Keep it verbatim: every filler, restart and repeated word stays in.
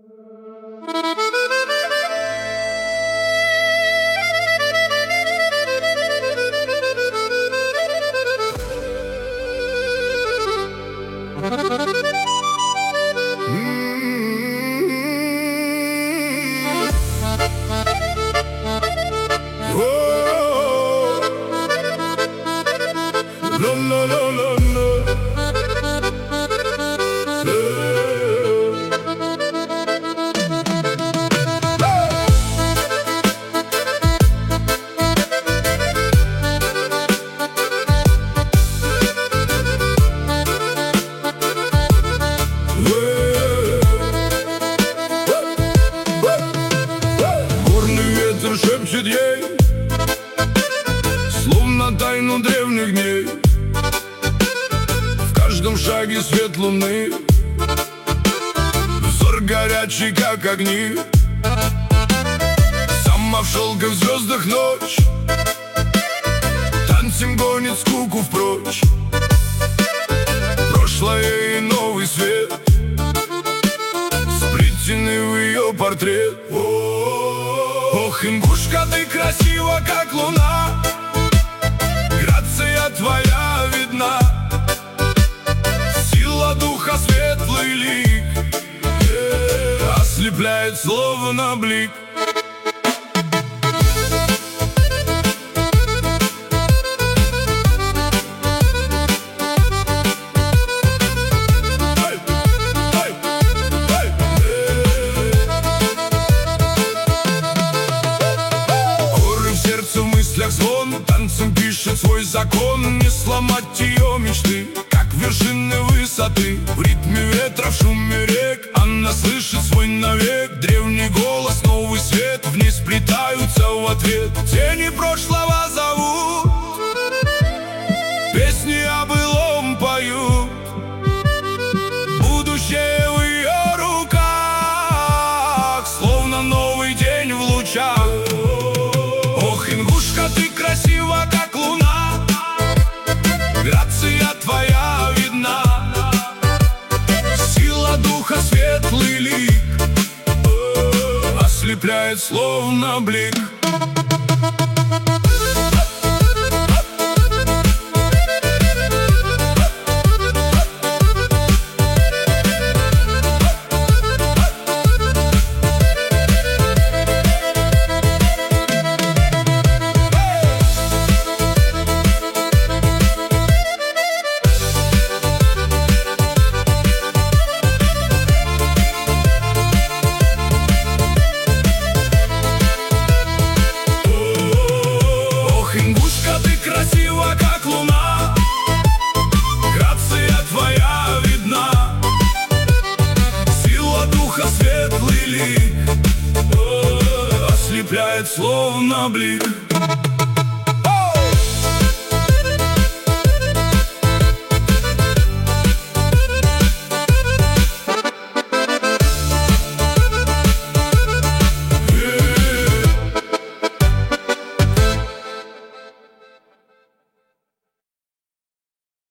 Шепчет ей, словно тайну древних дней. В каждом шаге свет луны, взор горячий, как огни. Сама в шелках, в звездах ночь, танцем гонит скуку впрочь. Прошлое и новый свет сплетены в ее портрет. Ох, ингушка, ты красива, как луна, грация твоя видна, сила духа, светлый лик, э, ослепляет словно блик. Звон танцем пишет свой закон, не сломать ее мечты, как вершины высоты. В ритме ветра, в шуме рек она слышит свой навек. Древний голос, новый свет, вниз сплетаются в ответ. Тени прошлого зовут, песни о былом поют, будущее в ее руках, словно новый день в лучах. Ингушка, ты красива, как луна, грация твоя видна, сила духа, светлый лик, ослепляет словно блик. Красива, как луна, грация твоя видна, сила духа, светлый лик, ослепляет словно блик.